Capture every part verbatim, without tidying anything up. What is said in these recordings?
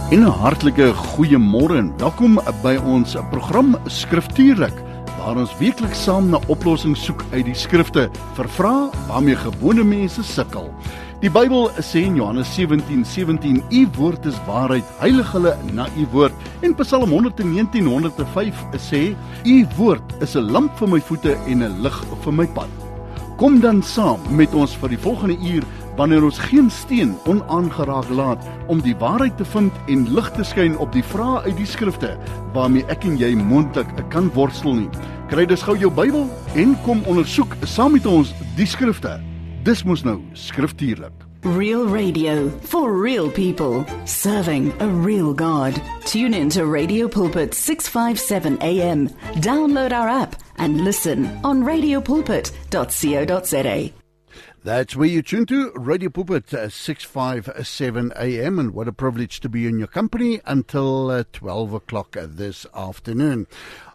En 'n hartlike goeiemôre en welkom by ons program Skriftuurlik, waar ons weekliks saam na oplossings soek uit die skrifte vir vrae waarmee gewone mense sukkel. Die Bybel sê in Johannes sewentien sewentien, U woord is waarheid, heilig hulle na U woord. En Psalm honderdnegentien honderd vyf sê, U woord is 'n lamp vir my voete en 'n lig vir my pad. Kom dan saam met ons vir die volgende uur, wanneer ons geen steen onaangeraak laat om die waarheid te vind en lig te skyn op die vrae uit die skrifte waarmee ek en jy moontlik kan worstel nie. Kry dus gou jou Bybel en kom ondersoek saam met ons die skrifte. Dis mos nou Skriftuurlik. Real radio for real people, serving a real God. Tune in to Radio Pulpit six fifty-seven A M. Download our app and listen on radio pulpit dot co dot za. That's where you tune to, Radio Pulpit uh, six fifty-seven A M, and what a privilege to be in your company until uh, twelve o'clock this afternoon.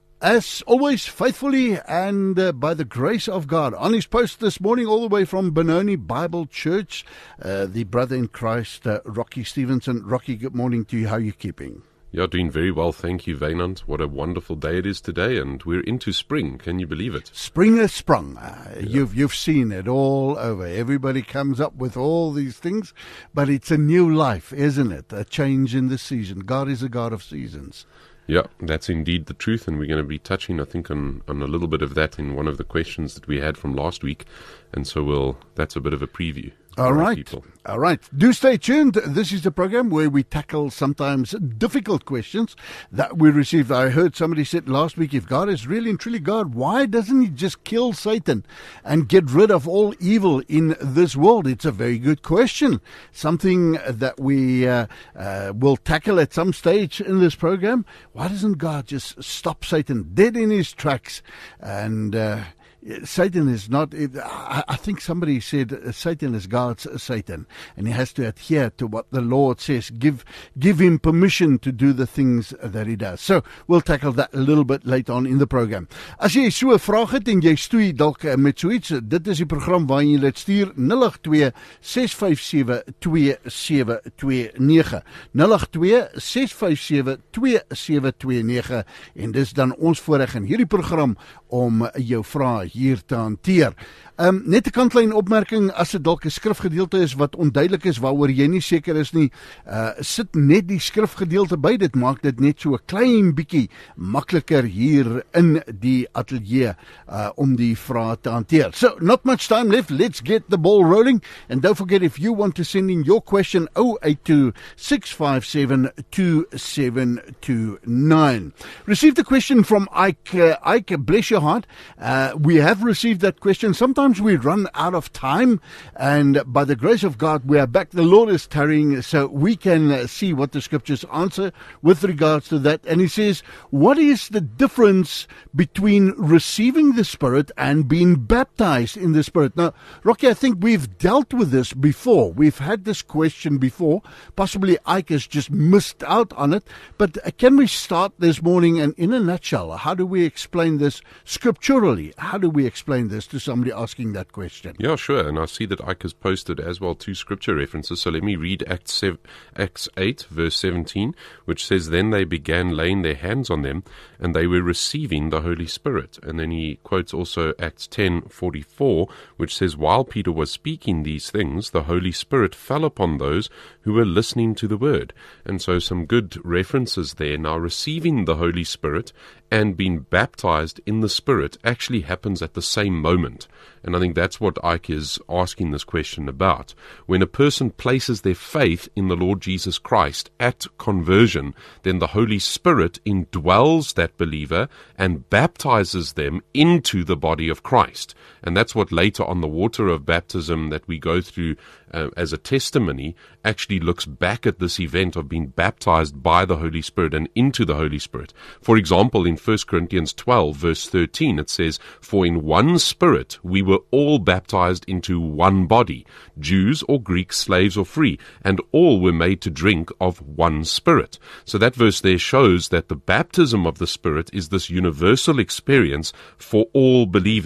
As always, faithfully and uh, by the grace of God, on his post this morning all the way from Benoni Bible Church, uh, the brother in Christ, uh, Rocky Stevenson. Rocky, good morning to you. How are you keeping? Yeah, doing very well, thank you, Vainant. What a wonderful day it is today, and we're into spring. Can you believe it? Spring has sprung. Uh, yeah. You've you've seen it all over. Everybody comes up with all these things, but it's a new life, isn't it? A change in the season. God is a God of seasons. Yeah, that's indeed the truth, and we're going to be touching, I think, on, on a little bit of that in one of the questions that we had from last week, and so we'll, that's a bit of a preview. All right, people. All right. Do stay tuned. This is the program where we tackle sometimes difficult questions that we received. I heard somebody said last week, if God is really and truly God, why doesn't he just kill Satan and get rid of all evil in this world? It's a very good question. Something that we uh, uh, will tackle at some stage in this program. Why doesn't God just stop Satan dead in his tracks and... Uh, Satan is not, I think somebody said Satan is God's Satan, and he has to adhere to what the Lord says. Give give him permission to do the things that he does. So, we'll tackle that a little bit later on in the program. As jy so 'n vraag het en jy stoei dalk met so iets, dit is die program waar jy dit stuur nul agt twee ses vyf sewe twee sewe twee nege. nul agt twee ses vyf sewe twee sewe twee nege, en dis dan ons voorreg in hierdie program om jou vrae hier te hanteer. Um, net 'n kantlyn opmerking, as dit dalk 'n skrifgedeelte is wat onduidelik is, waaroor jy nie seker is nie, uh, sit net die skrifgedeelte by, dit maak dit net so 'n klein bietjie makliker hier in die ateljee uh, om die vrae te hanteer. So, not much time left, let's get the ball rolling, and don't forget, if you want to send in your question, zero eight two six five seven two seven two nine. Received a question from Ike. Uh, Ike, bless your heart. Uh, we have received that question. Sometimes we run out of time, and by the grace of God, we are back. The Lord is tarrying, so we can uh, see what the scriptures answer with regards to that. And he says, what is the difference between receiving the Spirit and being baptized in the Spirit? Now, Rocky, I think we've dealt with this before. We've had this question before. Possibly Ike has just missed out on it. But uh, can we start this morning, and in a nutshell, how do we explain this scripturally? How do we explain this to somebody asking that question? Yeah, sure. And I see that Ike has posted as well two scripture references. So let me read Acts, seven, Acts eight, verse seventeen, which says, Then they began laying their hands on them, and they were receiving the Holy Spirit. And then he quotes also Acts ten forty-four, which says, While Peter was speaking these things, the Holy Spirit fell upon those who were listening to the word. And so some good references there. Now, receiving the Holy Spirit and being baptized in the Spirit actually happens at the same moment. And I think that's what Ike is asking this question about. When a person places their faith in the Lord Jesus Christ at conversion, then the Holy Spirit indwells that believer and baptizes them into the body of Christ. And that's what later on the water of baptism that we go through uh, as a testimony actually looks back at this event of being baptized by the Holy Spirit and into the Holy Spirit. For example, in First Corinthians twelve, verse thirteen, it says, For in one Spirit we were all baptized into one body, Jews or Greeks, slaves or free, and all were made to drink of one Spirit. So that verse there shows that the baptism of the Spirit is this universal experience for all believers.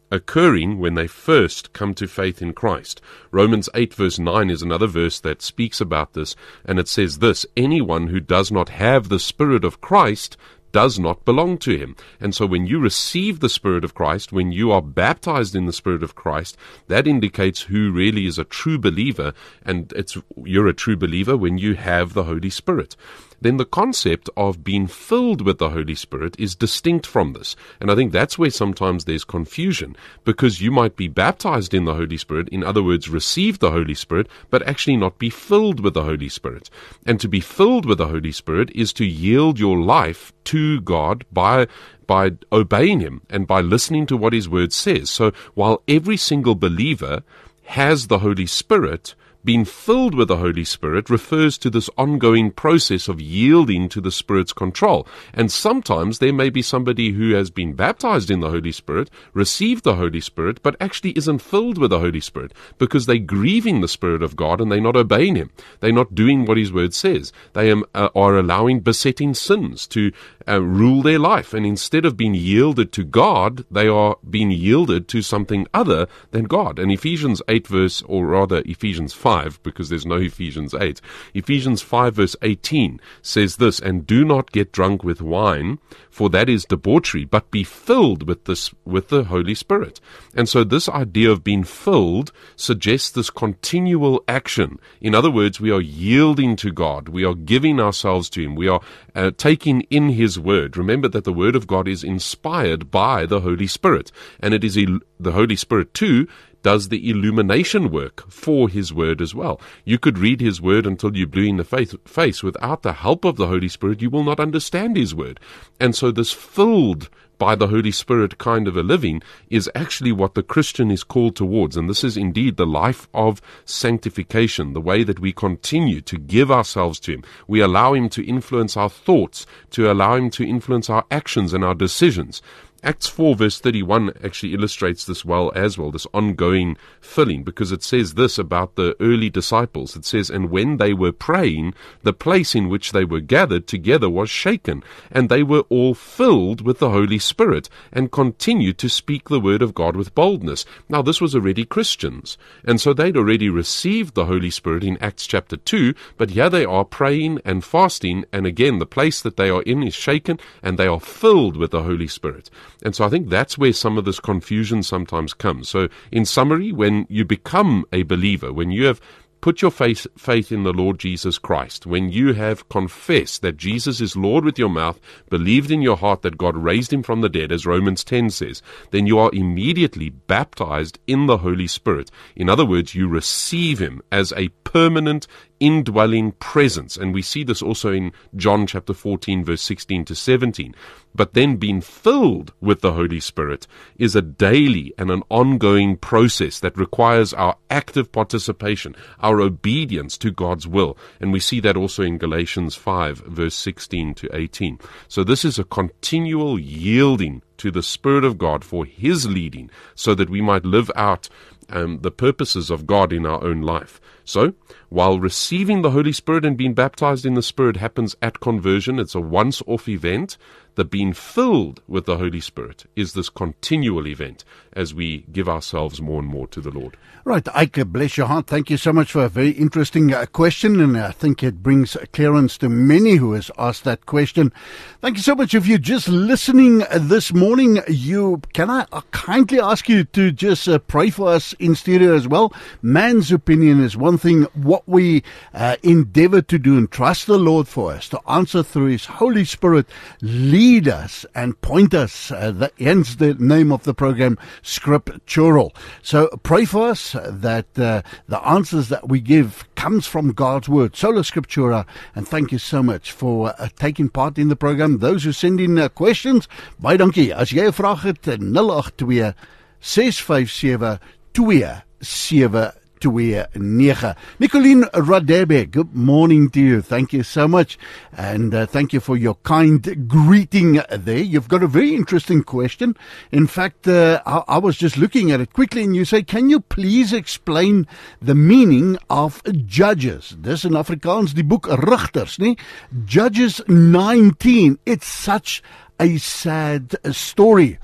occurring when they first come to faith in Christ. Romans eight verse nine is another verse that speaks about this, and it says this: anyone who does not have the Spirit of Christ does not belong to him. And so when you receive the Spirit of Christ, when you are baptized in the Spirit of Christ, that indicates who really is a true believer, and it's you're a true believer when you have the Holy Spirit. Then the concept of being filled with the Holy Spirit is distinct from this. And I think that's where sometimes there's confusion, because you might be baptized in the Holy Spirit, in other words, receive the Holy Spirit, but actually not be filled with the Holy Spirit. And to be filled with the Holy Spirit is to yield your life to God by by obeying Him and by listening to what His Word says. So while every single believer has the Holy Spirit, being filled with the Holy Spirit refers to this ongoing process of yielding to the Spirit's control. And sometimes there may be somebody who has been baptized in the Holy Spirit, received the Holy Spirit, but actually isn't filled with the Holy Spirit because they're grieving the Spirit of God and they're not obeying Him. They're not doing what His Word says. They am, uh, are allowing besetting sins to uh, rule their life. And instead of being yielded to God, they are being yielded to something other than God. And Ephesians eight verse, or rather Ephesians five, because there's no Ephesians eight. Ephesians five verse eighteen says this: and do not get drunk with wine, for that is debauchery, but be filled with this, with the Holy Spirit. And so this idea of being filled suggests this continual action. In other words, we are yielding to God. We are giving ourselves to Him. We are uh, taking in His Word. Remember that the Word of God is inspired by the Holy Spirit. And it is il- the Holy Spirit too does the illumination work for His Word as well. You could read His Word until you blew in the face, face. Without the help of the Holy Spirit, you will not understand His Word. And so this filled by the Holy Spirit kind of a living is actually what the Christian is called towards. And this is indeed the life of sanctification, the way that we continue to give ourselves to Him. We allow Him to influence our thoughts, to allow Him to influence our actions and our decisions. Acts four verse thirty-one actually illustrates this well as well, this ongoing filling, because it says this about the early disciples. It says, and when they were praying, the place in which they were gathered together was shaken, and they were all filled with the Holy Spirit, and continued to speak the word of God with boldness. Now this was already Christians, and so they'd already received the Holy Spirit in Acts chapter two, but here they are praying and fasting, and again the place that they are in is shaken, and they are filled with the Holy Spirit. And so I think that's where some of this confusion sometimes comes. So in summary, when you become a believer, when you have put your faith, faith in the Lord Jesus Christ, when you have confessed that Jesus is Lord with your mouth, believed in your heart that God raised Him from the dead, as Romans ten says, then you are immediately baptized in the Holy Spirit. In other words, you receive Him as a permanent indwelling presence. And we see this also in John chapter fourteen, verse sixteen to seventeen. But then being filled with the Holy Spirit is a daily and an ongoing process that requires our active participation, our obedience to God's will. And we see that also in Galatians five, verse sixteen to eighteen. So this is a continual yielding to the Spirit of God for His leading, so that we might live out um, the purposes of God in our own life. So, while receiving the Holy Spirit and being baptized in the Spirit happens at conversion, it's a once-off event, the being filled with the Holy Spirit is this continual event as we give ourselves more and more to the Lord. Right, Ike, bless your heart. Thank you so much for a very interesting uh, question, and I think it brings clearance to many who has asked that question. Thank you so much. If you're just listening this morning, you can I kindly ask you to just uh, pray for us in stereo as well. Man's opinion is one thing. What we uh, endeavor to do and trust the Lord for us to answer through His Holy Spirit, lead us and point us. Uh, the, hence the name of the program, Scriptural. So pray for us that uh, the answers that we give comes from God's Word, Sola Scriptura. And thank you so much for uh, taking part in the program. Those who send in uh, questions, baie dankie. As jy 'n vraag het, nul agt twee, ses vyf sewe, twee sewe twee nege. Nicoline Radebe, good morning to you. Thank you so much. And uh, thank you for your kind greeting there. You've got a very interesting question. In fact, uh, I, I was just looking at it quickly, and you say, can you please explain the meaning of Judges? Dis in Afrikaans die boek Rigters, nie? Judges nineteen. It's such a sad story.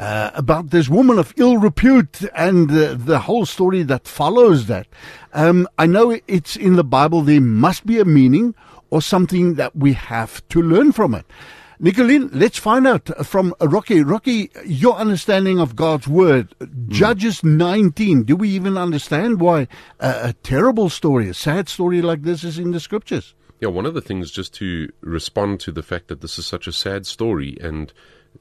uh, about this woman of ill repute and uh, the whole story that follows that. Um, I know it's in the Bible. There must be a meaning or something that we have to learn from it. Nicolene, let's find out from Rocky. Rocky, your understanding of God's word, mm. Judges nineteen. Do we even understand why a, a terrible story, a sad story like this is in the scriptures? Yeah, one of the things, just to respond to the fact that this is such a sad story, and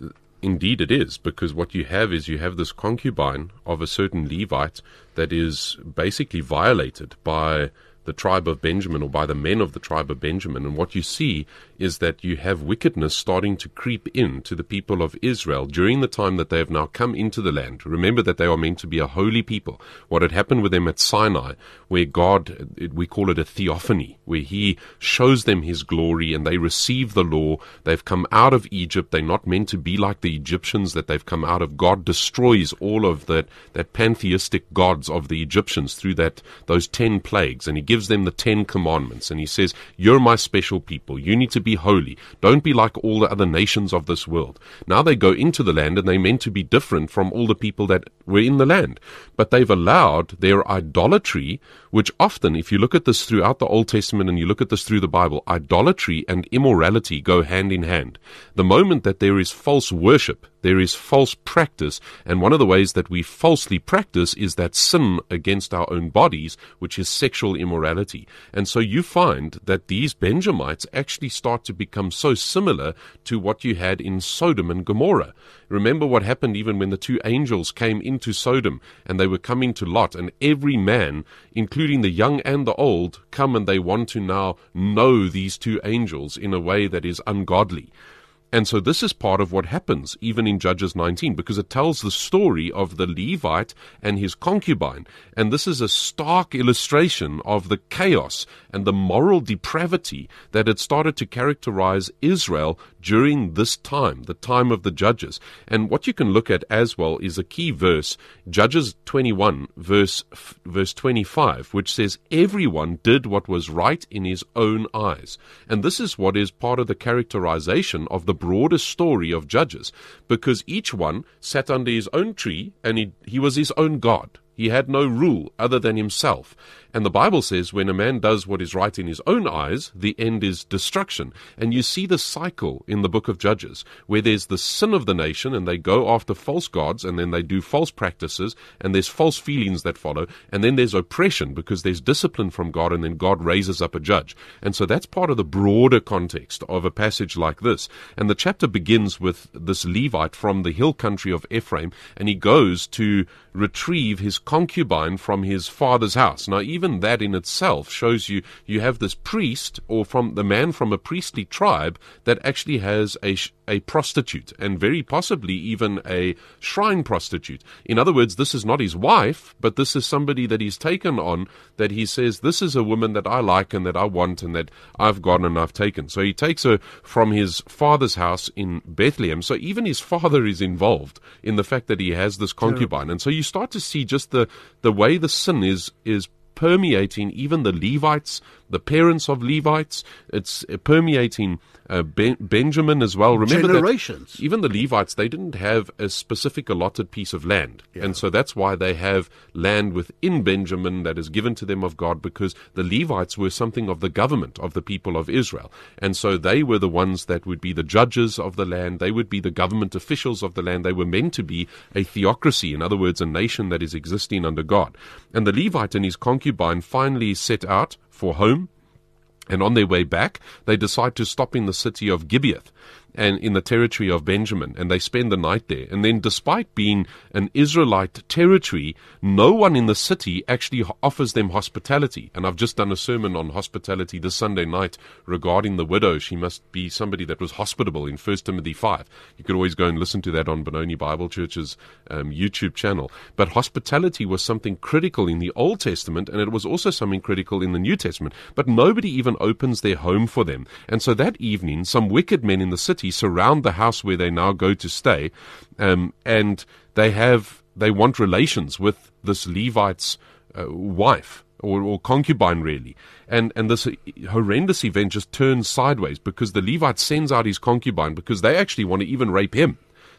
indeed it is, because what you have is you have this concubine of a certain Levite that is basically violated by the tribe of Benjamin, or by the men of the tribe of Benjamin. And what you see is that you have wickedness starting to creep in to the people of Israel during the time that they have now come into the land. Remember that they are meant to be a holy people. What had happened with them at Sinai, where God, we call it a theophany, where he shows them his glory and they receive the law. They've come out of Egypt. They're not meant to be like the Egyptians that they've come out of. God destroys all of that, that pantheistic gods of the Egyptians through that those ten plagues, and he gives them the Ten Commandments, and he says, you're my special people. You need to be holy. Don't be like all the other nations of this world. Now they go into the land, and they're meant to be different from all the people that were in the land. But they've allowed their idolatry, which often, if you look at this throughout the Old Testament and you look at this through the Bible, idolatry and immorality go hand in hand. The moment that there is false worship, there is false practice, and one of the ways that we falsely practice is that sin against our own bodies, which is sexual immorality. And so you find that these Benjamites actually start to become so similar to what you had in Sodom and Gomorrah. Remember what happened even when the two angels came into Sodom, and they were coming to Lot, and every man, including the young and the old, come and they want to now know these two angels in a way that is ungodly. And so this is part of what happens even in Judges nineteen, because it tells the story of the Levite and his concubine. And this is a stark illustration of the chaos and the moral depravity that had started to characterize Israel during this time, the time of the Judges. And what you can look at as well is a key verse, Judges twenty-one, verse, verse twenty-five, which says, everyone did what was right in his own eyes. And this is what is part of the characterization of the broader story of Judges, because each one sat under his own tree, and he, he was his own God. He had no rule other than himself. And the Bible says when a man does what is right in his own eyes, the end is destruction. And you see the cycle in the book of Judges, where there's the sin of the nation, and they go after false gods, and then they do false practices, and there's false feelings that follow, and then there's oppression, because there's discipline from God, and then God raises up a judge. And so that's part of the broader context of a passage like this. And the chapter begins with this Levite from the hill country of Ephraim, and he goes to retrieve his concubine from his father's house. Now, even that in itself shows you you have this priest, or from the man from a priestly tribe, that actually has a a prostitute, and very possibly even a shrine prostitute. In other words, this is not his wife, but this is somebody that he's taken on, that he says, this is a woman that I like and that I want and that I've got and I've taken. So he takes her from his father's house in Bethlehem. So even his father is involved in the fact that he has this concubine. Yeah. And so you start to see just the, the way the sin is is permeating even the Levites, the parents of Levites. It's permeating uh, ben- Benjamin as well. Remember generations. That even the Levites, they didn't have a specific allotted piece of land. Yeah. And so that's why they have land within Benjamin that is given to them of God, because the Levites were something of the government of the people of Israel. And so they were the ones that would be the judges of the land. They would be the government officials of the land. They were meant to be a theocracy, in other words, a nation that is existing under God. And the Levite and his concubine finally set out for home, and on their way back, they decide to stop in the city of Gibeath, and in the territory of Benjamin, and they spend the night there. And then, despite being an Israelite territory, no one in the city actually offers them hospitality. And I've just done a sermon on hospitality this Sunday night regarding the widow. She must be somebody that was hospitable in First Timothy five. You could always go and listen to that on Benoni Bible Church's um, YouTube channel. But hospitality was something critical in the Old Testament, and it was also something critical in the New Testament. But nobody even opens their home for them. And so that evening, some wicked men in the city surround the house where they now go to stay, um, and they have they want relations with this Levite's uh, wife, or, or concubine, really. And and this horrendous event just turns sideways, because the Levite sends out his concubine, because they actually want to even rape him.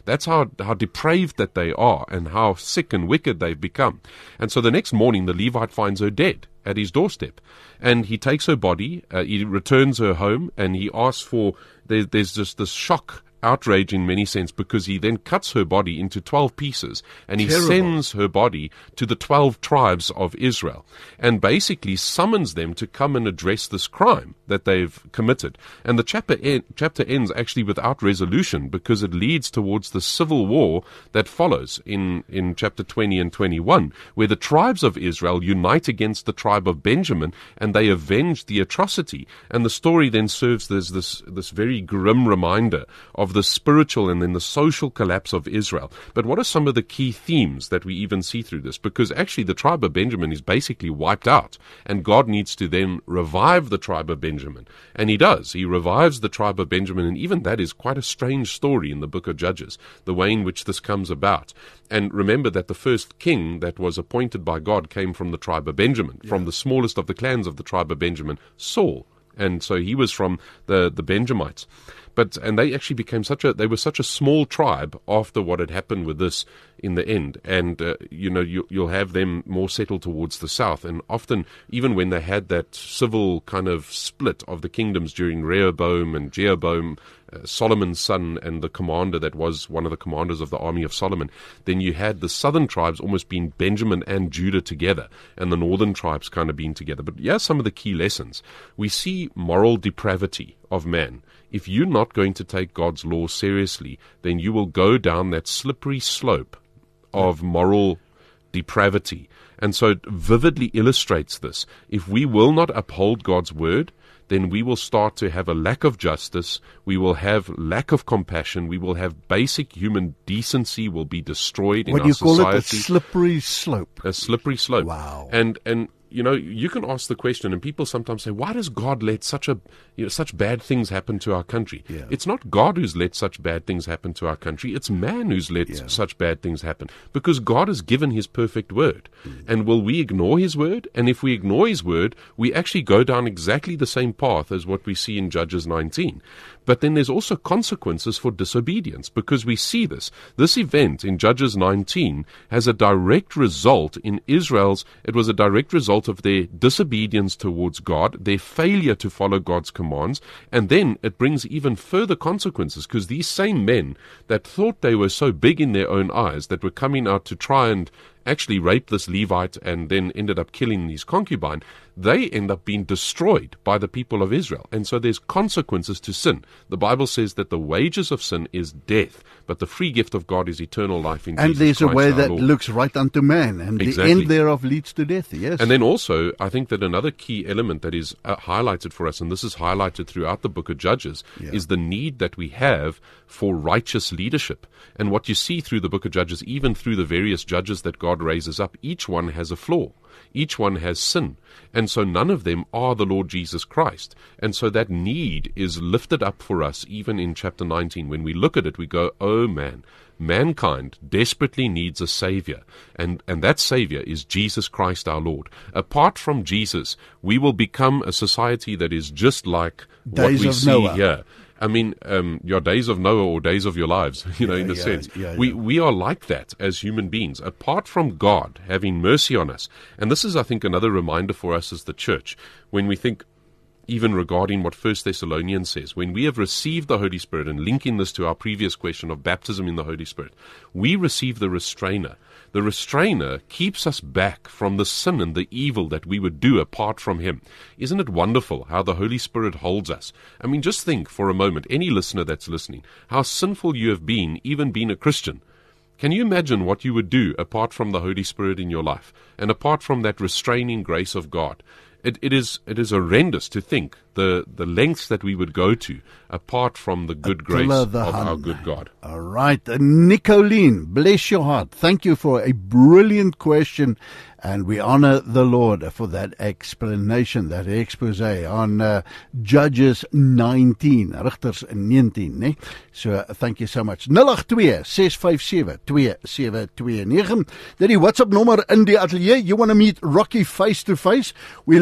That's how, how depraved that they are and how sick and wicked they've become. And so the next morning, the Levite finds her dead at his doorstep. And he takes her body, uh, he returns her home, and he asks for, there, there's just this shock, outrage in many sense, because he then cuts her body into twelve pieces, and he Terrible. sends her body to the twelve tribes of Israel, and basically summons them to come and address this crime that they've committed. And the chapter, en- chapter ends actually without resolution, because it leads towards the civil war that follows in, in chapter twenty and twenty-one, where the tribes of Israel unite against the tribe of Benjamin, and they avenge the atrocity. And the story then serves as this, this very grim reminder of the spiritual and then the social collapse of Israel. But what are some of the key themes that we even see through this? Because actually the tribe of Benjamin is basically wiped out, and God needs to then revive the tribe of Benjamin. And he does. He revives the tribe of Benjamin, and even that is quite a strange story in the book of Judges, the way in which this comes about. And remember that the first king that was appointed by God came from the tribe of Benjamin, yeah. from the smallest of the clans of the tribe of Benjamin, Saul. And so he was from the, the Benjamites. But, and they actually became such a, they were such a small tribe after what had happened with this in the end. And, uh, you know, you, you'll have them more settled towards the south. And often, even when they had that civil kind of split of the kingdoms during Rehoboam and Jeroboam, uh, Solomon's son and the commander that was one of the commanders of the army of Solomon, then you had the southern tribes almost being Benjamin and Judah together, and the northern tribes kind of being together. But yeah, some of the key lessons. We see moral depravity of man. If you're not going to take God's law seriously, then you will go down that slippery slope of moral depravity. And so it vividly illustrates this. If we will not uphold God's word, then we will start to have a lack of justice, we will have lack of compassion, we will have basic human decency will be destroyed in what our society. What do you call society. it? A slippery slope. A slippery slope. Wow. And, and you know, you can ask the question, and people sometimes say, why does God let such a, you know, such bad things happen to our country? Yeah. It's not God who's let such bad things happen to our country. It's man who's let Yeah. such bad things happen, because God has given his perfect word. Mm. And will we ignore his word? And if we ignore his word, we actually go down exactly the same path as what we see in Judges nineteen. But then there's also consequences for disobedience, because we see this. This event in Judges nineteen has a direct result in Israel's, it was a direct result of their disobedience towards God, their failure to follow God's commands, and then it brings even further consequences, because these same men that thought they were so big in their own eyes, that were coming out to try and actually rape this Levite and then ended up killing his concubine, they end up being destroyed by the people of Israel. And so there's consequences to sin. The Bible says that the wages of sin is death, but the free gift of God is eternal life in And Jesus there's Christ a way our that Lord. looks right unto man, and Exactly. the end thereof leads to death, yes. And then also, I think that another key element that is uh, highlighted for us, and this is highlighted throughout the book of Judges, Yeah. is the need that we have for righteous leadership. And what you see through the book of Judges, even through the various judges that God raises up, each one has a flaw. Each one has sin. And so none of them are the Lord Jesus Christ. And so that need is lifted up for us even in chapter nineteen. When we look at it, we go, oh man, mankind desperately needs a Savior. And, and that Savior is Jesus Christ our Lord. Apart from Jesus, we will become a society that is just like Days what we of see Noah. here. I mean, um, your days of Noah or days of your lives, you know, Yeah, in a yeah, sense. yeah, we yeah. we are like that as human beings, apart from God having mercy on us. And this is, I think, another reminder for us as the church, when we think, even regarding what First Thessalonians says, when we have received the Holy Spirit, and linking this to our previous question of baptism in the Holy Spirit, we receive the restrainer. The restrainer keeps us back from the sin and the evil that we would do apart from him. Isn't it wonderful how the Holy Spirit holds us? I mean, just think for a moment, any listener that's listening, how sinful you have been, even being a Christian. Can you imagine what you would do apart from the Holy Spirit in your life, and apart from that restraining grace of God? It, it is it is horrendous to think the, the lengths that we would go to apart from the good grace Attila of the our Hun. good God. All right. Uh, Nicoline, bless your heart. Thank you for a brilliant question. And we honor the Lord for that explanation, that expose on uh, Judges nineteen, Rigters nineteen. Ne? So uh, thank you so much. nul agt twee ses vyf sewe twee sewe twee nege. Dit die WhatsApp nommer in die atelier. You want to meet Rocky face to face? We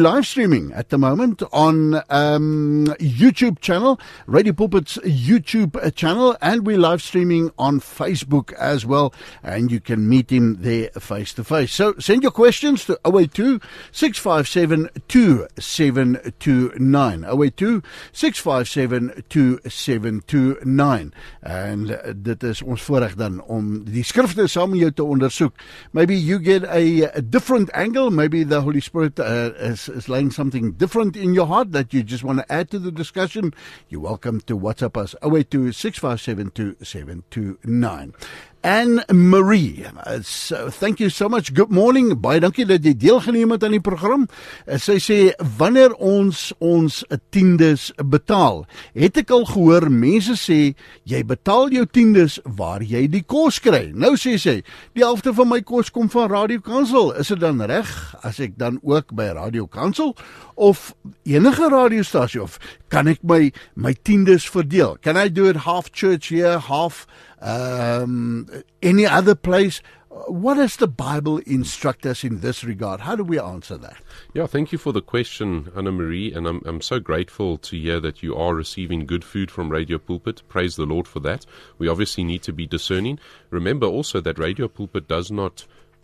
live streaming at the moment on um, YouTube channel, Radio Pulpit's YouTube channel, and we're live streaming on Facebook as well, and you can meet him there face to face. So send your questions to oh eight two, six five seven, two seven two nine, oh eight two, six five seven, two seven two nine. En uh, dit is ons voorreg dan om die skrifte saam met jou te ondersoek. Maybe you get a, a different angle, maybe the Holy Spirit uh, is, is laying something different in your heart that you just want to add to the discussion. You're welcome to WhatsApp us, oh eight two, six five seven, two seven two nine. Anne Marie, uh, so thank you so much. Good morning. Baie dankie dat jy deelgeneem het aan die program. Uh, sy sê, wanneer ons ons tiendes betaal, het ek al gehoor, mense sê, jy betaal jou tiendes waar jy die kos kry. Nou sê sy, die helfte van my kos kom van Radio Kansel. Is dit dan reg as ek dan ook by Radio Kansel of enige radiostasie, of kan ek my, my tiendes verdeel? Can I do it half church here, half Um, any other place? What does the Bible instruct us in this regard? How do we answer that? Yeah, thank you for the question, Anna Marie, and I'm I'm so grateful to hear that you are receiving good food from Radio Pulpit. Praise the Lord for that. We obviously need to be discerning. Remember also that Radio Pulpit does not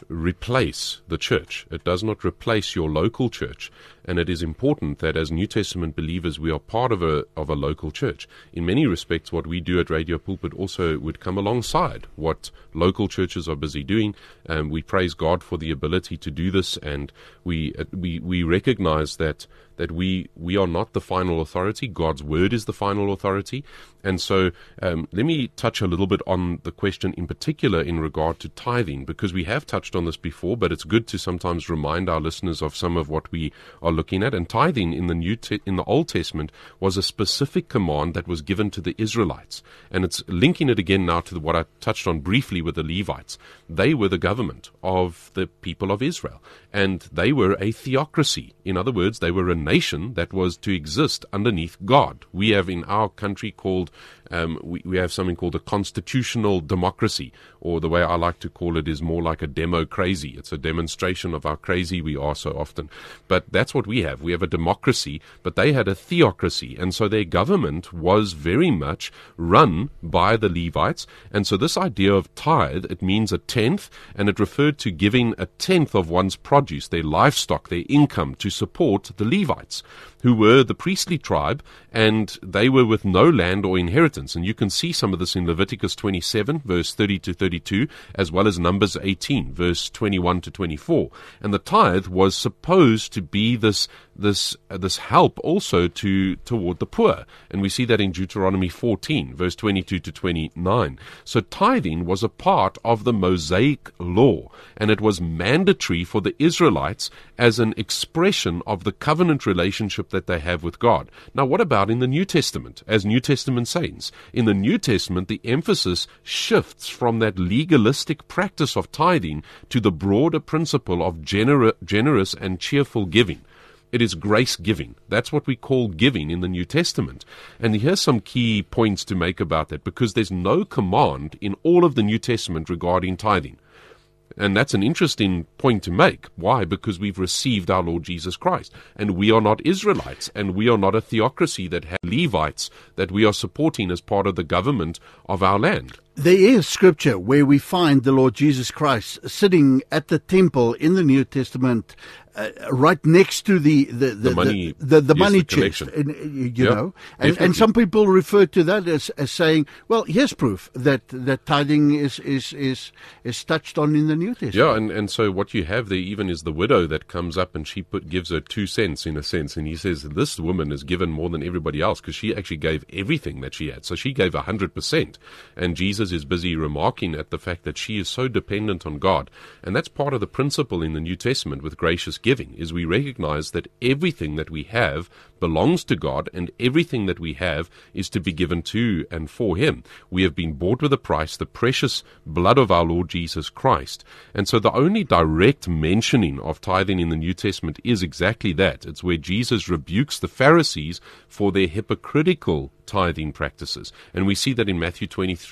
replace the church. It does not replace your local church. And it is important that as New Testament believers, we are part of a of a local church. In many respects, what we do at Radio Pulpit also would come alongside what local churches are busy doing. Um, we praise God for the ability to do this, and we uh, we we recognize that that we we are not the final authority. God's word is the final authority. And so um, let me touch a little bit on the question in particular in regard to tithing, because we have touched on this before, but it's good to sometimes remind our listeners of some of what we are looking at. And tithing in the New Te- in the Old Testament was a specific command that was given to the Israelites. And it's linking it again now to the, what I touched on briefly with the Levites. They were the government of the people of Israel, and they were a theocracy. In other words, they were a nation that was to exist underneath God. We have in our country called Um, we, we have something called a constitutional democracy, or the way I like to call it is more like a democracy. It's a demonstration of how crazy we are so often. But that's what we have. We have a democracy, but they had a theocracy, and so their government was very much run by the Levites. And so this idea of tithe, it means a tenth, and it referred to giving a tenth of one's produce, their livestock, their income, to support the Levites, who were the priestly tribe, and they were with no land or inheritance. And you can see some of this in Leviticus twenty-seven, verse thirty to thirty-two, as well as Numbers eighteen, verse twenty-one to twenty-four. And the tithe was supposed to be this this uh, this help also to toward the poor. And we see that in Deuteronomy fourteen, verse twenty-two to twenty-nine. So tithing was a part of the Mosaic law, and it was mandatory for the Israelites as an expression of the covenant relationship that they have with God. Now, what about in the New Testament, as New Testament saints? In the New Testament, the emphasis shifts from that legalistic practice of tithing to the broader principle of gener- generous and cheerful giving. It is grace giving. That's what we call giving in the New Testament. And here's some key points to make about that, because there's no command in all of the New Testament regarding tithing. And that's an interesting point to make. Why? Because we've received our Lord Jesus Christ. And we are not Israelites, and we are not a theocracy that has Levites that we are supporting as part of the government of our land. There is scripture where we find the Lord Jesus Christ sitting at the temple in the New Testament, uh, right next to the the the, the money, the, the, the yes, money the chest, and, you yep, know, and, and some people refer to that as, as saying, well, here's proof that, that tithing is, is, is, is touched on in the New Testament. Yeah, and, and so what you have there even is the widow that comes up and she put gives her two cents in a sense, and he says, this woman is given more than everybody else because she actually gave everything that she had. So she gave one hundred percent, and Jesus is busy remarking at the fact that she is so dependent on God. And that's part of the principle in the New Testament with gracious giving, is we recognize that everything that we have belongs to God, and everything that we have is to be given to and for Him. We have been bought with a price, the precious blood of our Lord Jesus Christ. And so the only direct mentioning of tithing in the New Testament is exactly that. It's where Jesus rebukes the Pharisees for their hypocritical tithing practices. And we see that in Matthew twenty-three, verse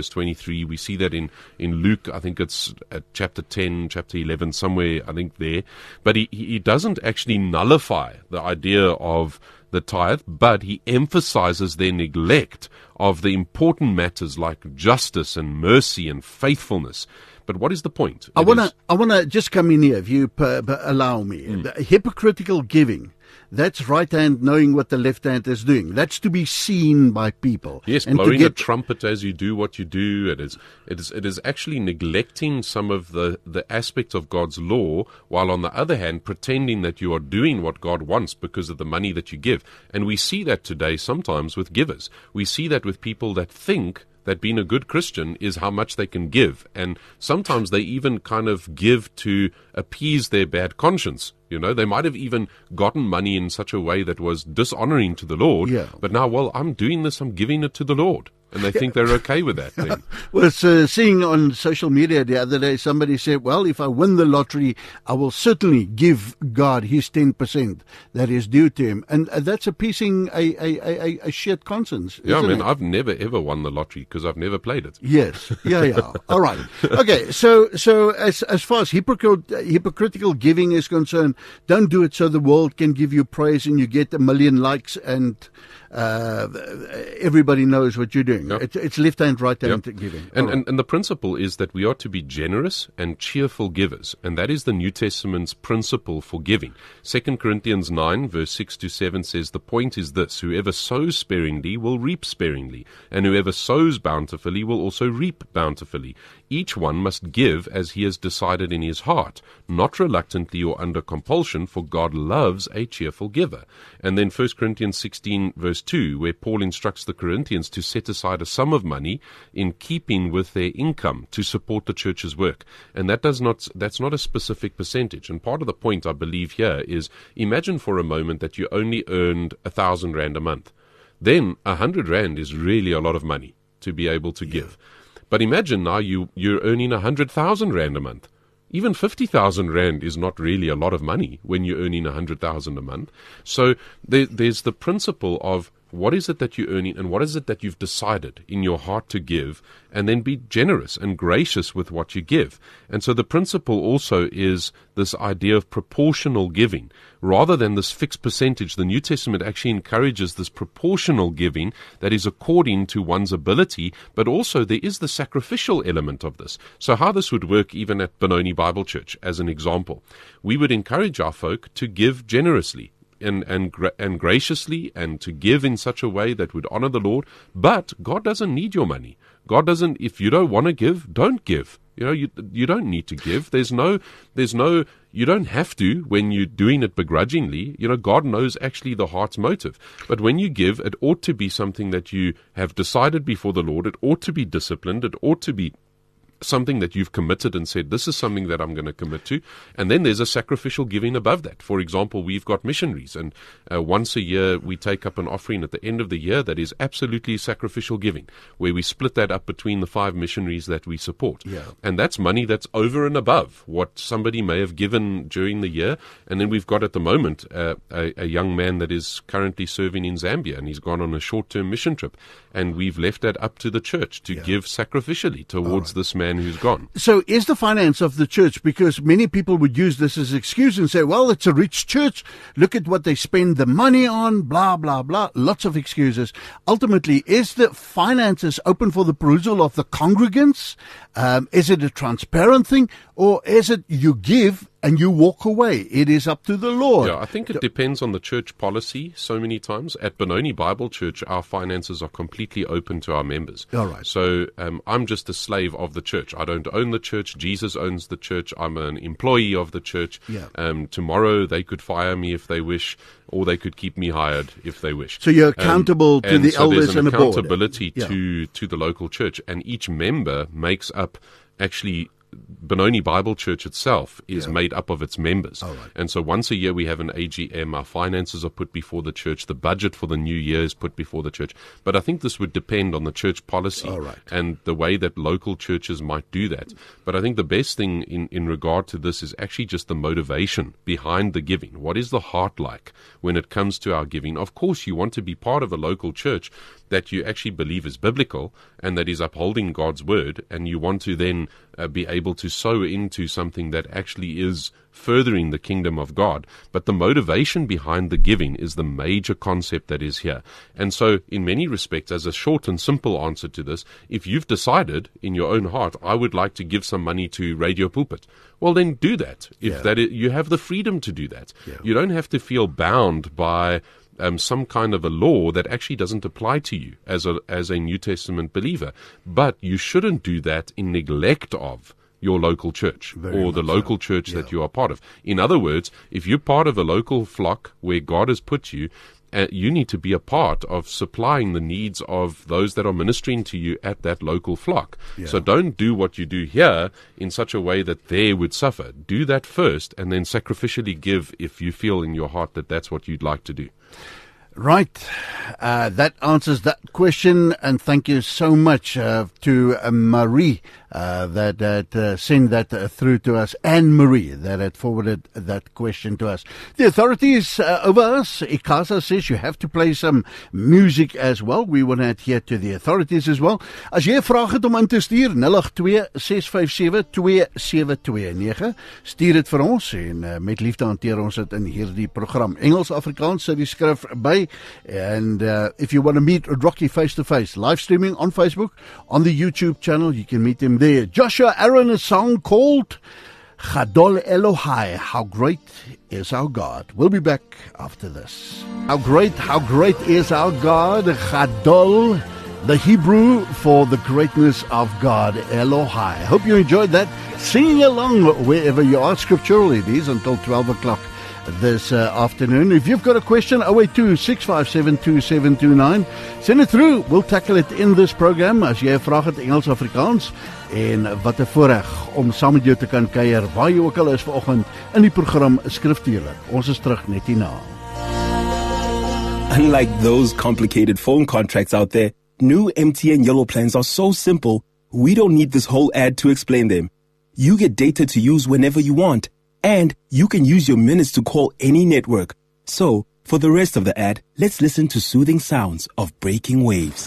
verse twenty-three. We see that in, in Luke, I think it's at chapter ten, chapter eleven, somewhere, I think there. But he, he doesn't actually nullify the idea of the tithe, but he emphasizes their neglect of the important matters like justice and mercy and faithfulness. But what is the point? I It want to is- I want to just come in here, if you per, per allow me. Hmm. The hypocritical giving. That's right hand knowing what the left hand is doing. That's to be seen by people. Yes, and to blowing get, a trumpet as you do what you do. It is, it is, it is actually neglecting some of the, the aspects of God's law, while on the other hand, pretending that you are doing what God wants because of the money that you give. And we see that today sometimes with givers. We see that with people that think that being a good Christian is how much they can give. And sometimes they even kind of give to appease their bad conscience. You know, they might have even gotten money in such a way that was dishonoring to the Lord. Yeah. But now, well, I'm doing this, I'm giving it to the Lord. And they think they're okay with that thing. was uh, seeing on social media the other day, somebody said, well, if I win the lottery, I will certainly give God his ten percent that is due to him. And uh, that's appeasing a, a, a, a shared conscience. Yeah, I isn't mean, it? I've never ever won the lottery because I've never played it. Yes. Yeah, yeah. All right. Okay. So, so as as far as hypocrit- hypocritical giving is concerned, don't do it so the world can give you praise and you get a million likes and uh, everybody knows what you're doing. Yep. It, it's left hand, right hand Yep. giving. And, All and and the principle is that we are to be generous and cheerful givers, and that is the New Testament's principle for giving. Second Corinthians nine, verse six to seven says, the point is this: whoever sows sparingly will reap sparingly, and whoever sows bountifully will also reap bountifully. Each one must give as he has decided in his heart, not reluctantly or under compulsion, for God loves a cheerful giver. And then First Corinthians sixteen, verse two, where Paul instructs the Corinthians to set aside a sum of money in keeping with their income to support the church's work. And that does not that's not a specific percentage. And part of the point, I believe, here is, imagine for a moment that you only earned a thousand rand a month. Then a hundred rand is really a lot of money to be able to give. But imagine now you, you're earning a hundred thousand rand a month. Even fifty thousand rand is not really a lot of money when you're earning a hundred thousand a month. So there, there's the principle of what is it that you're earning and what is it that you've decided in your heart to give, and then be generous and gracious with what you give. And so the principle also is this idea of proportional giving. Rather than this fixed percentage, the New Testament actually encourages this proportional giving that is according to one's ability, but also there is the sacrificial element of this. So how this would work even at Benoni Bible Church, as an example, we would encourage our folk to give generously. And and gra- and graciously, and to give in such a way that would honor the Lord. But God doesn't need your money. God doesn't. If you don't want to give, don't give. You know, you you don't need to give. There's no, there's no. You don't have to when you're doing it begrudgingly. You know, God knows actually the heart's motive. But when you give, it ought to be something that you have decided before the Lord. It ought to be disciplined. It ought to be something that you've committed and said, this is something that I'm going to commit to. And then there's a sacrificial giving above that. For example, we've got missionaries, and uh, once a year we take up an offering at the end of the year that is absolutely sacrificial giving, where we split that up between the five missionaries that we support. Yeah. And that's money that's over and above what somebody may have given during the year. And then we've got at the moment uh, a, a young man that is currently serving in Zambia, and he's gone on a short-term mission trip. And we've left that up to the church to Yeah. give sacrificially towards this man who's gone. So is the finance of the church, because many people would use this as an excuse and say, well, it's a rich church. Look at what they spend the money on, blah, blah, blah. Lots of excuses. Ultimately, is the finances open for the perusal of the congregants? Um, is it a transparent thing? Or is it you give and you walk away? It is up to the Lord. Yeah, I think it depends on the church policy so many times. At Benoni Bible Church, our finances are completely open to our members. All right. So um, I'm just a slave of the church. I don't own the church. Jesus owns the church. I'm an employee of the church. Yeah. Um, tomorrow they could fire me if they wish, or they could keep me hired if they wish. So you're accountable to and the so elders there's an and the board. accountability Yeah. to, to the local church, and each member makes up actually Benoni Bible Church itself is Yeah. made up of its members. All right. And so once a year we have an A G M, our finances are put before the church, the budget for the new year is put before the church. But I think this would depend on the church policy All right. and the way that local churches might do that. But I think the best thing in, in regard to this is actually just the motivation behind the giving. What is the heart like when it comes to our giving? Of course, you want to be part of a local church that you actually believe is biblical and that is upholding God's word, and you want to then uh, be able to sow into something that actually is furthering the kingdom of God. But the motivation behind the giving is the major concept that is here. And so in many respects, as a short and simple answer to this, if you've decided in your own heart, I would like to give some money to Radio Pulpit, well then do that. If Yeah. that is, you have the freedom to do that. Yeah. You don't have to feel bound by Um, some kind of a law that actually doesn't apply to you as a as a New Testament believer. But you shouldn't do that in neglect of your local church Very or the much so. local church Yeah. that you are part of. In other words, if you're part of a local flock where God has put you, uh, you need to be a part of supplying the needs of those that are ministering to you at that local flock. Yeah. So don't do what you do here in such a way that they would suffer. Do that first and then sacrificially give if you feel in your heart that that's what you'd like to do. Right. Uh, that answers that question, and thank you so much uh, to uh, Marie uh, that, that uh, sent that uh, through to us, and Marie that had forwarded that question to us. The authorities uh, over us, ICASA says you have to play some music as well. We want to adhere to the authorities as well. As jy 'n vraag het om in te stuur, nul agt twee ses vyf sewe twee sewe twee nege, stuur dit vir ons en uh, met liefde hanteer ons dit in hierdie program. Engels, Afrikaans sit die skrif by. And uh, if you want to meet Rocky face to face, live streaming on Facebook, on the YouTube channel, you can meet him there. Joshua Aaron, a song called Chadol Elohai, How Great is Our God. We'll be back after this. How great, how great is our God, Chadol, the Hebrew for the greatness of God, Elohai. Hope you enjoyed that. Singing along wherever you are. Scriptural it is until twelve o'clock. This uh, afternoon. If you've got a question, oh eight two, six five seven, two seven two nine, send it through. We'll tackle it in this program. As jy 'n vraag het, Engels, Afrikaans, en wat 'n voorreg om saam met jou te kan kuier waar jy ook al is vanoggend in die program Skriftuurlik. Ons is terug net hierna. Unlike those complicated phone contracts out there, new M T N Yellow plans are so simple, we don't need this whole ad to explain them. You get data to use whenever you want, and you can use your minutes to call any network. So, for the rest of the ad, let's listen to soothing sounds of breaking waves.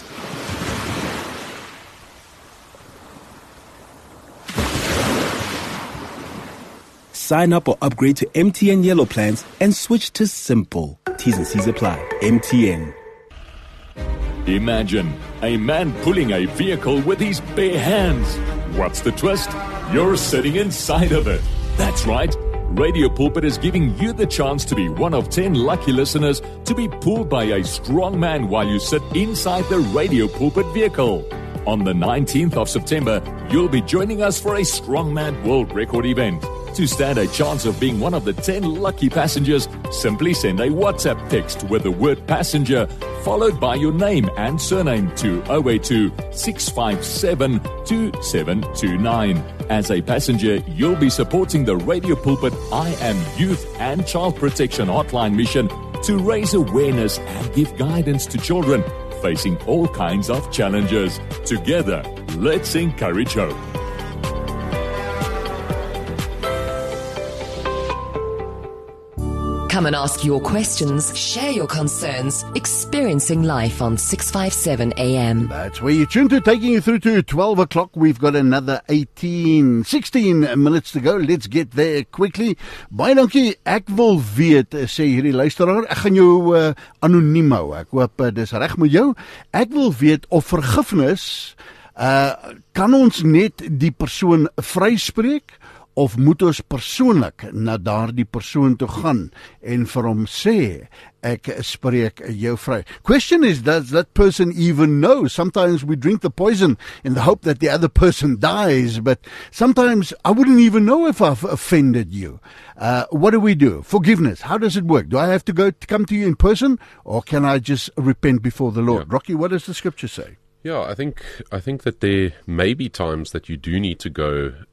Sign up or upgrade to M T N Yellow plans and switch to Simple. T's and C's apply. M T N. Imagine a man pulling a vehicle with his bare hands. What's the twist? You're sitting inside of it. That's right. Radio Pulpit is giving you the chance to be one of ten lucky listeners to be pulled by a strong man while you sit inside the Radio Pulpit vehicle. On the nineteenth of September, you'll be joining us for a Strongman World Record event. To stand a chance of being one of the ten lucky passengers, simply send a WhatsApp text with the word passenger followed by your name and surname to oh eight two, six five seven, two seven two nine. As a passenger, you'll be supporting the Radio Pulpit I Am Youth and Child Protection Hotline mission to raise awareness and give guidance to children facing all kinds of challenges. Together, let's encourage hope. Come and ask your questions, share your concerns, experiencing life on six fifty-seven A M. That's where you tune to, taking you through to twelve o'clock. We've got another eighteen, sixteen minutes to go. Let's get there quickly. Baie dankie. Ek wil weet, sê hierdie luisteraar, ek gaan jou uh, anoniem hou. Ek hoop uh, dis reg met jou. Ek wil weet of vergifnis, uh, kan ons net die persoon vryspreek, of moet ons persoonlik na daardie persoon toe gaan en vir hom sê, ek spreek jou vry. Question is, does that person even know? Sometimes we drink the poison in the hope that the other person dies, but sometimes I wouldn't even know if I've offended you. Uh, what do we do? Forgiveness, how does it work? Do I have to go to come to you in person, or can I just repent before the Lord? Yeah. Rocky, what does the scripture say? Yeah, I think I think that there may be times that you do need to go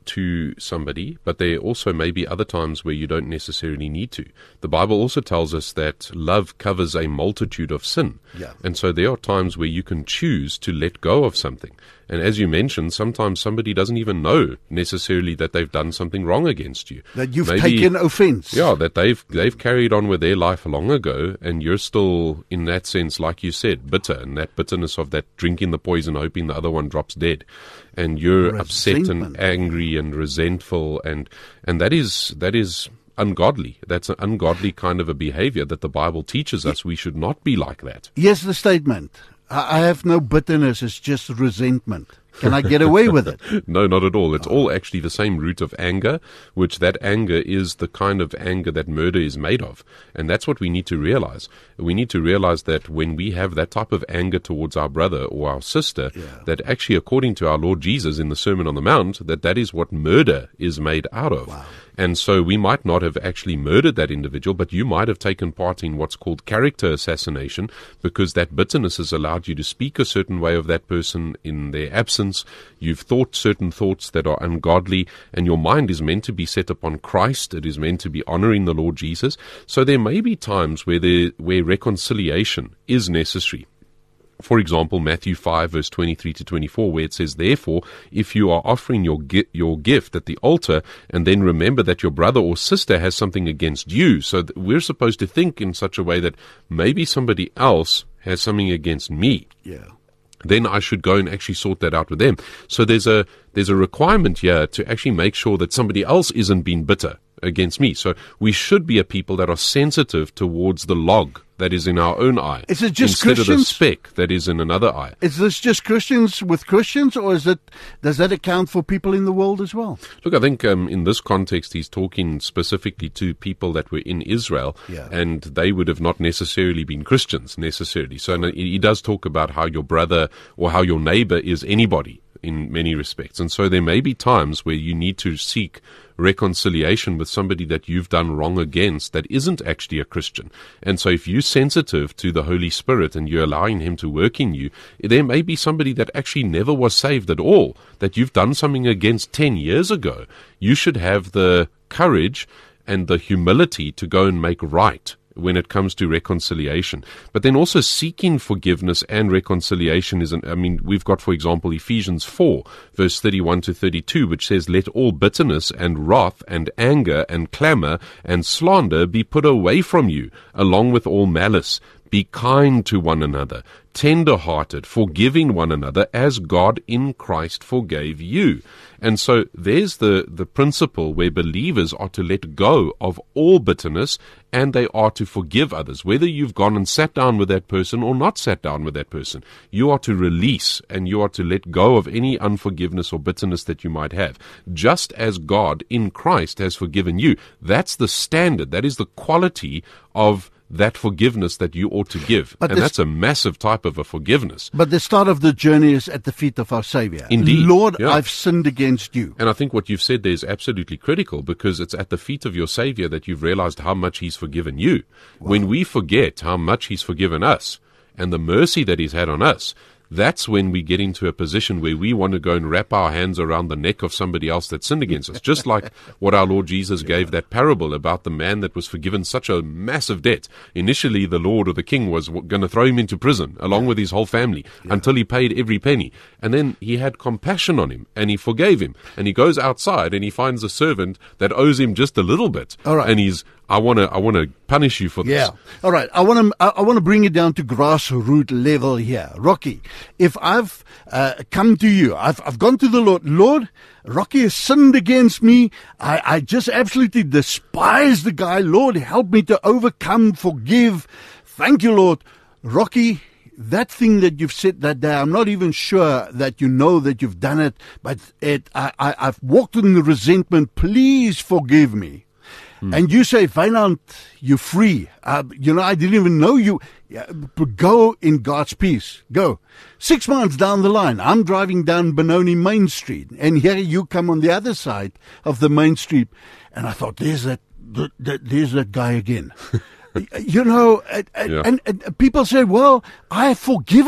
to somebody, but there also may be other times where you don't necessarily need to. The Bible also tells us that love covers a multitude of sin. Yeah. And so there are times where you can choose to let go of something. And as you mentioned, sometimes somebody doesn't even know necessarily that they've done something wrong against you. That you've Maybe, taken offense. Yeah, that they've they've carried on with their life long ago, and you're still, in that sense, like you said, bitter, and that bitterness of that drinking the poison, hoping the other one drops dead. And you're upset and Resentment. angry and resentful, and and that is that is ungodly. That's an ungodly kind of a behavior that the Bible teaches us we should not be like that. Here's the statement. I I have no bitterness, it's just resentment. Can I get away with it? No, not at all. It's all actually the same root of anger, which that anger is the kind of anger that murder is made of. And that's what we need to realize. We need to realize that when we have that type of anger towards our brother or our sister, Yeah. that actually, according to our Lord Jesus in the Sermon on the Mount, that that is what murder is made out of. Wow. And so we might not have actually murdered that individual, but you might have taken part in what's called character assassination, because that bitterness has allowed you to speak a certain way of that person in their absence. You've thought certain thoughts that are ungodly, and your mind is meant to be set upon Christ. It is meant to be honoring the Lord Jesus. So there may be times where there, where reconciliation is necessary. For example, Matthew five, verse twenty-three to twenty-four, where it says, "Therefore, if you are offering your gi- your gift at the altar, and then remember that your brother or sister has something against you," so that we're supposed to think in such a way that maybe somebody else has something against me, Yeah. then I should go and actually sort that out with them. So there's a there's a requirement here to actually make sure that somebody else isn't being bitter against me. So we should be a people that are sensitive towards the log that is in our own eye, Is it just instead of the Christians? speck that is in another eye. Is this just Christians with Christians, or is it? Does that account for people in the world as well? Look, I think um, in this context, he's talking specifically to people that were in Israel, Yeah. and they would have not necessarily been Christians necessarily. So no, he he does talk about how your brother or how your neighbor is anybody in many respects. And so there may be times where you need to seek reconciliation with somebody that you've done wrong against that isn't actually a Christian. And so if you're sensitive to the Holy Spirit and you're allowing Him to work in you, there may be somebody that actually never was saved at all, that you've done something against ten years ago. You should have the courage and the humility to go and make right when it comes to reconciliation. But then also seeking forgiveness and reconciliation is, an, I mean, we've got, for example, Ephesians four, verse thirty-one to thirty-two, which says, "Let all bitterness and wrath and anger and clamor and slander be put away from you, along with all malice. Be kind to one another, tender-hearted, forgiving one another, as God in Christ forgave you." And so there's the, the principle where believers are to let go of all bitterness, and they are to forgive others. Whether you've gone and sat down with that person or not sat down with that person, you are to release and you are to let go of any unforgiveness or bitterness that you might have. Just as God in Christ has forgiven you. That's the standard. That is the quality of that forgiveness that you ought to give. But and this- that's a massive type of a forgiveness. But the start of the journey is at the feet of our Savior. Indeed, Lord, yeah. I've sinned against you. And I think what you've said there is absolutely critical, because it's at the feet of your Savior that you've realized how much He's forgiven you. When we forget how much He's forgiven us and the mercy that He's had on us, that's when we get into a position where we want to go and wrap our hands around the neck of somebody else that sinned against us. Just like what our Lord Jesus gave that parable about the man that was forgiven such a massive debt. Initially, the Lord or the king was going to throw him into prison along with his whole family until he paid every penny. And then he had compassion on him and he forgave him. And he goes outside and he finds a servant that owes him just a little bit. All right. And he's, I want to, I want to punish you for this. Yeah. All right. I want to. I, I want to bring it down to grassroots level here, Rocky. If I've uh, come to you, I've I've gone to the Lord. Lord, Rocky has sinned against me. I I just absolutely despise the guy. Lord, help me to overcome, forgive. Thank you, Lord. Rocky, that thing that you've said that day, I'm not even sure that you know that you've done it, but it. I, I I've walked in the resentment. Please forgive me. And you say, Wynand, you're free. Uh, you know, I didn't even know you. Yeah, but go in God's peace. Go. Six months down the line, I'm driving down Benoni Main Street, and here you come on the other side of the Main Street, and I thought, there's that, that, that there's that guy again. You know, and, Yeah. and, and people say, well, I've forgiven.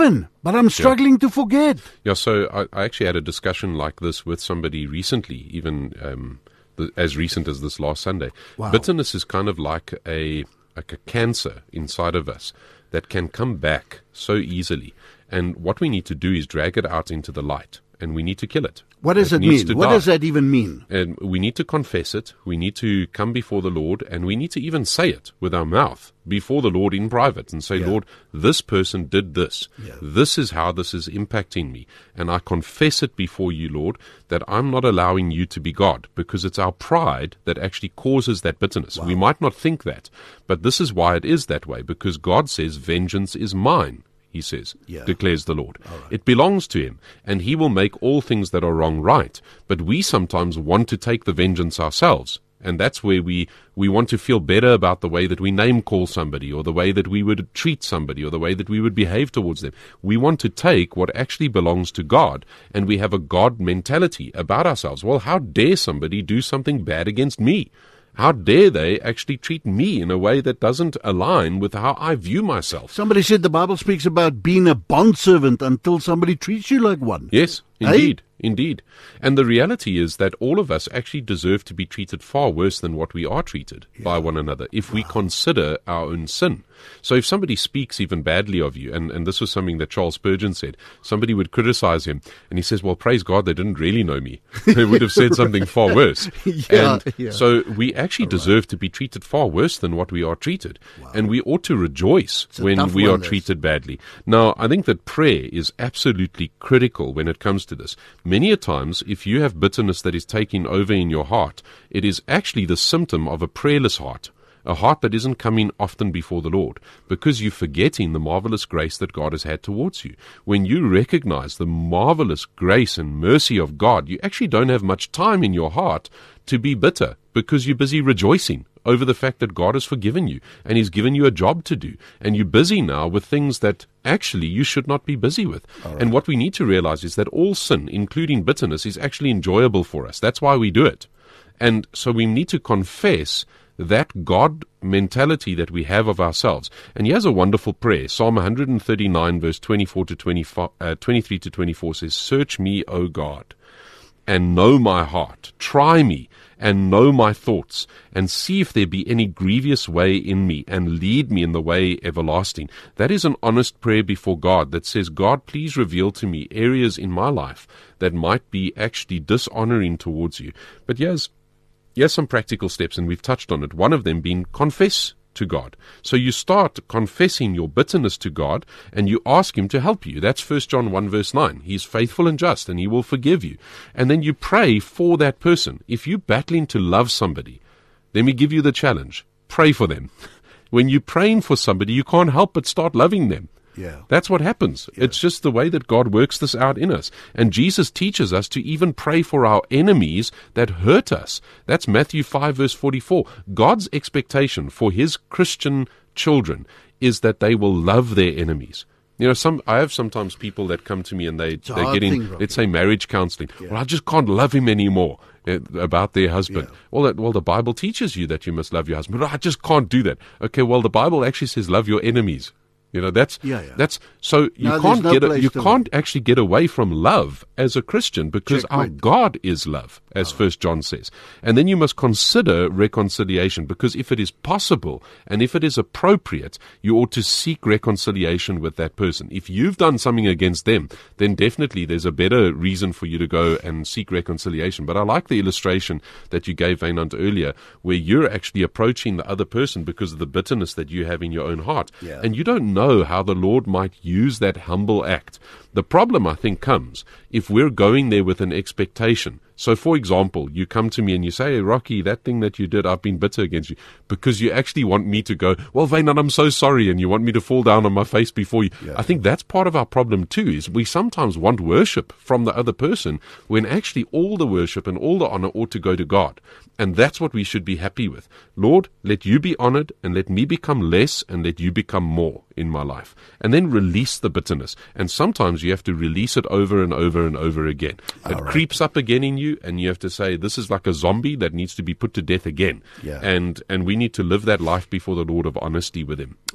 but I'm struggling yeah. to forget. Yeah, so I, I actually had a discussion like this with somebody recently, even um, the, as recent as this last Sunday. Wow. Bitterness is kind of like a like a cancer inside of us that can come back so easily. And what we need to do is drag it out into the light, and we need to kill it. What does it, it mean? What die. does that even mean? And we need to confess it. We need to come before the Lord, and we need to even say it with our mouth before the Lord in private and say, yeah. Lord, this person did this. Yeah. This is how this is impacting me. And I confess it before you, Lord, that I'm not allowing you to be God, because it's our pride that actually causes that bitterness. Wow. We might not think that, but this is why it is that way, because God says, vengeance is mine. He says, yeah. declares the Lord. Right. It belongs to him, and he will make all things that are wrong right. But we sometimes want to take the vengeance ourselves, and that's where we, we want to feel better about the way that we name call somebody, or the way that we would treat somebody, or the way that we would behave towards them. We want to take what actually belongs to God, and we have a God mentality about ourselves. Well, how dare somebody do something bad against me? How dare they actually treat me in a way that doesn't align with how I view myself? Somebody said the Bible speaks about being a bondservant until somebody treats you like one. Yes, indeed. Hey? Indeed. And the reality is that all of us actually deserve to be treated far worse than what we are treated yeah. by one another if wow. we consider our own sin. So if somebody speaks even badly of you, and, and this was something that Charles Spurgeon said, somebody would criticize him, and he says, well, praise God, they didn't really know me. They would have said something far worse. yeah, and yeah. so we actually all deserve right. to be treated far worse than what we are treated. Wow. And we ought to rejoice when we are treated badly. Now, I think that prayer is absolutely critical when it comes to this. Many a times, if you have bitterness that is taking over in your heart, it is actually the symptom of a prayerless heart, a heart that isn't coming often before the Lord, because you're forgetting the marvelous grace that God has had towards you. When you recognize the marvelous grace and mercy of God, you actually don't have much time in your heart to be bitter, because you're busy rejoicing over the fact that God has forgiven you and He's given you a job to do. And you're busy now with things that actually you should not be busy with. Right. And what we need to realize is that all sin, including bitterness, is actually enjoyable for us. That's why we do it. And so we need to confess that God mentality that we have of ourselves. And here's a wonderful prayer. Psalm one thirty-nine, verse twenty-four to twenty-four, uh, twenty-three to twenty-four says, search me, O God, and know my heart. Try me and know my thoughts, and see if there be any grievous way in me, and lead me in the way everlasting. That is an honest prayer before God that says, God, please reveal to me areas in my life that might be actually dishonoring towards you. But here's, here's some practical steps, and we've touched on it. One of them being confess to God. So you start confessing your bitterness to God, and you ask Him to help you. That's First John one verse nine. He's faithful and just, and He will forgive you. And then you pray for that person. If you're battling to love somebody, let me give you the challenge. Pray for them. When you're praying for somebody, you can't help but start loving them. Yeah. That's what happens. Yeah. It's just the way that God works this out in us. And Jesus teaches us to even pray for our enemies that hurt us. That's Matthew five, verse forty-four. God's expectation for His Christian children is that they will love their enemies. You know, some I have sometimes people that come to me and they, they get in, thing, let's say, marriage counseling. Yeah. Well, I just can't love him anymore. About their husband. Yeah. Well, that, well, the Bible teaches you that you must love your husband. But I just can't do that. Okay, well, the Bible actually says love your enemies. You know, that's, yeah, yeah. that's, so you no, can't no get, a, you can't live. actually get away from love as a Christian, because Check our point. God is love, as oh. First John says. And then you must consider reconciliation, because if it is possible and if it is appropriate, you ought to seek reconciliation with that person. If you've done something against them, then definitely there's a better reason for you to go and seek reconciliation. But I like the illustration that you gave, Vainant, earlier, where you're actually approaching the other person because of the bitterness that you have in your own heart. Yeah. And you don't know how the Lord might use that humble act. The problem, I think, comes if we're going there with an expectation. So, for example, you come to me and you say, hey, Rocky, that thing that you did, I've been bitter against you, because you actually want me to go, well, Vainant, I'm so sorry, and you want me to fall down on my face before you. Yeah. I think that's part of our problem too, is we sometimes want worship from the other person when actually all the worship and all the honor ought to go to God. And that's what we should be happy with. Lord, let you be honored, and let me become less, and let you become more in my life. And then release the bitterness. And sometimes you have to release it over and over and over again. All it right. creeps up again in you, and you have to say, this is like a zombie that needs to be put to death again. Yeah. And and we need to live that life before the Lord of honesty with Him.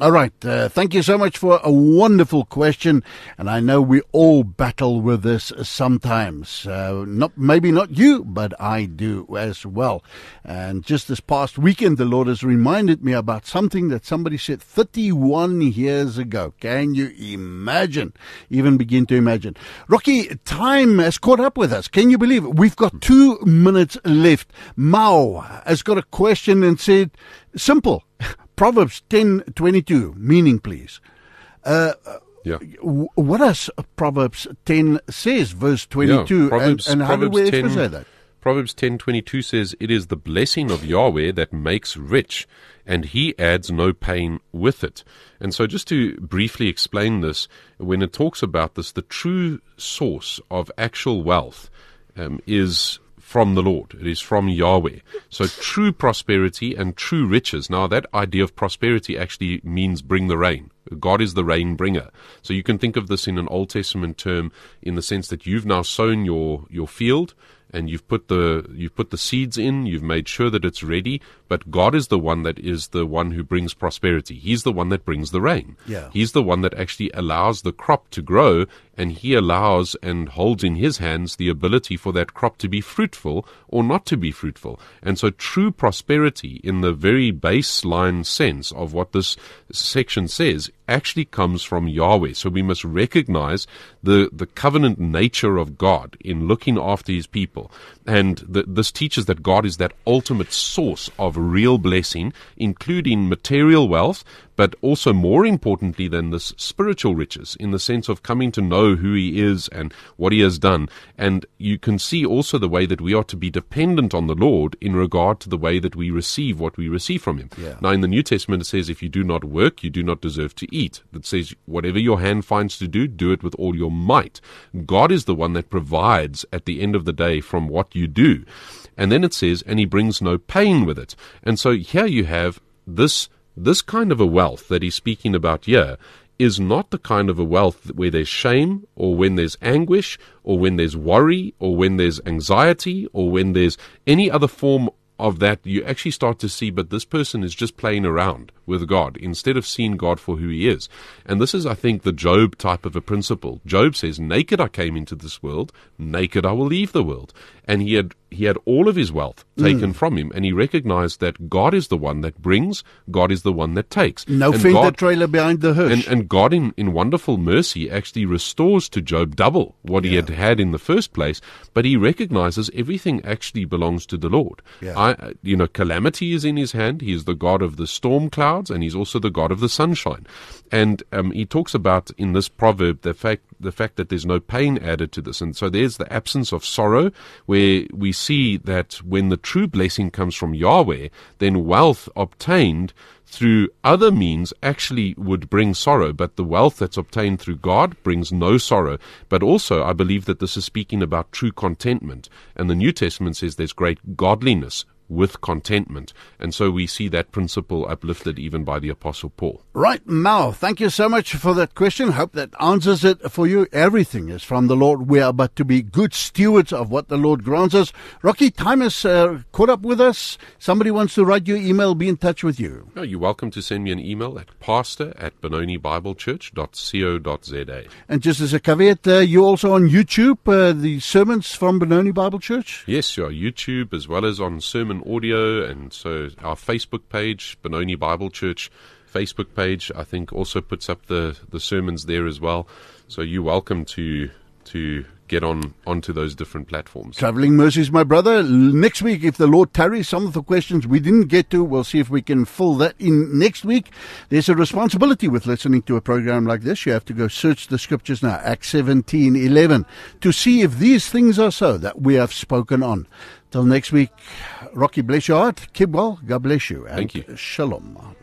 All right. Uh, thank you so much for a wonderful question. And I know we all battle with this sometimes. Uh, not maybe not you, but I do as well. And just this past weekend, the Lord has reminded me about something that somebody said thirty-one years ago. Can you imagine? Even begin to imagine. Rocky, time has caught up with us. Can you believe it? We've got two minutes left. Mao has got a question and said, simple. Proverbs ten twenty-two, meaning, please. Uh, yeah. W- what does Proverbs ten says, verse twenty-two? Yeah, Proverbs, and and how Proverbs do we ten, express that? Proverbs ten twenty-two says, "It is the blessing of Yahweh that makes rich, and he adds no pain with it." And so just to briefly explain this, when it talks about this, the true source of actual wealth um, is from the Lord. It is from Yahweh. So true prosperity and true riches. Now that idea of prosperity actually means bring the rain. God is the rain bringer. So you can think of this in an Old Testament term in the sense that you've now sown your, your field, and you've put the you've put the seeds in, you've made sure that it's ready, but God is the one that is the one who brings prosperity. He's the one that brings the rain. Yeah. He's the one that actually allows the crop to grow, and he allows and holds in his hands the ability for that crop to be fruitful or not to be fruitful. And so true prosperity, in the very baseline sense of what this section says, actually comes from Yahweh. So we must recognize the, the covenant nature of God in looking after his people. And the, this teaches that God is that ultimate source of real blessing, including material wealth, but also more importantly than this, spiritual riches, in the sense of coming to know who he is and what he has done. And you can see also the way that we are to be dependent on the Lord in regard to the way that we receive what we receive from him. Yeah. Now in the New Testament it says, if you do not work, you do not deserve to eat. It says, whatever your hand finds to do, do it with all your might. God is the one that provides at the end of the day from what you do. And then it says, and he brings no pain with it. And so here you have this This kind of a wealth that he's speaking about here is not the kind of a wealth where there's shame, or when there's anguish, or when there's worry, or when there's anxiety, or when there's any other form of that. You actually start to see, but this person is just playing around with God instead of seeing God for who he is. And this is, I think, the Job type of a principle. Job says, naked I came into this world, naked I will leave the world. And he had he had all of his wealth taken mm. from him, and he recognized that God is the one that brings, God is the one that takes. No and fender God, trailer behind the hearse. And, and God, in, in wonderful mercy, actually restores to Job double what yeah. he had had in the first place, but he recognizes everything actually belongs to the Lord. Yeah. I, you know, calamity is in his hand. He is the God of the storm clouds, and he's also the God of the sunshine. And um, he talks about in this proverb the fact the fact that there's no pain added to this. And so there's the absence of sorrow, where we see that when the true blessing comes from Yahweh, then wealth obtained through other means actually would bring sorrow, but the wealth that's obtained through God brings no sorrow. But also, I believe that this is speaking about true contentment. And the New Testament says there's great godliness with contentment. And so we see that principle uplifted even by the Apostle Paul. Right, Mao, thank you so much for that question. Hope that answers it for you. Everything is from the Lord. We are but to be good stewards of what the Lord grants us. Rocky, time has uh, caught up with us. Somebody wants to write you an email, be in touch with you. No, you're welcome to send me an email at pastor at benoni bible church dot co dot za. And just as a caveat, uh, you're also on YouTube, uh, the sermons from Benoni Bible Church? Yes, you're on YouTube as well as on Sermon Audio, and so our Facebook page, Benoni Bible Church Facebook page, I think also puts up the, the sermons there as well. So you're welcome to to get on onto those different platforms. Traveling mercies, my brother. Next week, if the Lord tarries, some of the questions we didn't get to, we'll see if we can fill that in next week. There's a responsibility with listening to a program like this. You have to go search the scriptures now, Acts seventeen eleven, to see if these things are so that we have spoken on. Till next week, Rocky, bless your heart. Keep well. God bless you. And thank you. Shalom.